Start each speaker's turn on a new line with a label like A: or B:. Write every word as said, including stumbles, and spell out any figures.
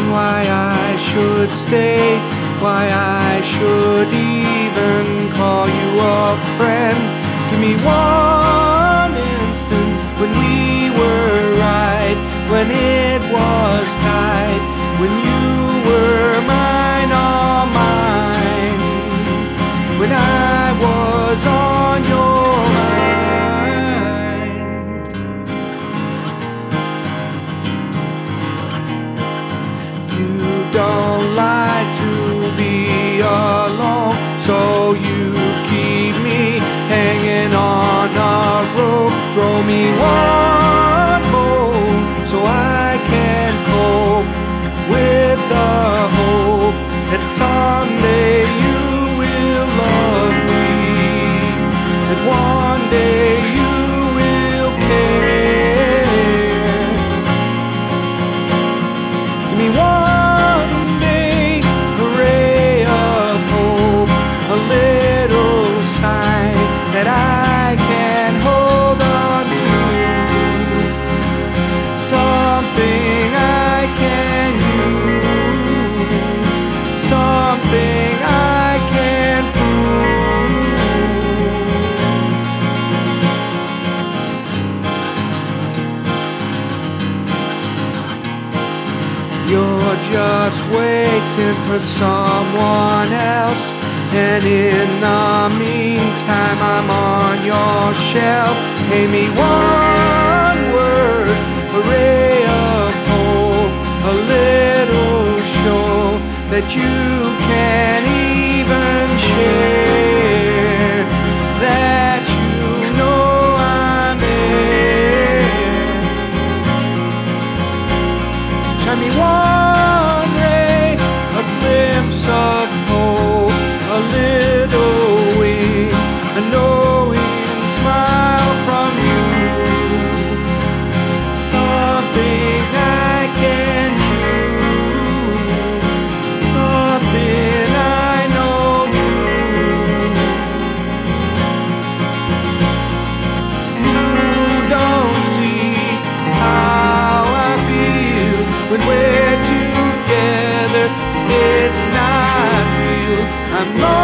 A: why I should stay, why I should even call you a friend. Give me one instance when we were right, when it was tight, when you were mine, all mine, when I was on your mind. You don't like to be alone, so you keep me hanging on a rope. Throw me one more so I can cope with the hope that someday you will love me, that one day you will care. Give me one day, a ray of hope, a little sign that I can hold on to, something I can use, something I can prove. You're just waiting for someone else, and in the meantime I'm on your shelf. Pay me one word, a ray of hope, a little show that you can even share, that you know I'm there. Shine me one ray, a glimpse of hope, a little wing, a knowing smile from you, something I can choose, something I know true. You don't see how I feel when we're together. It's not real. I'm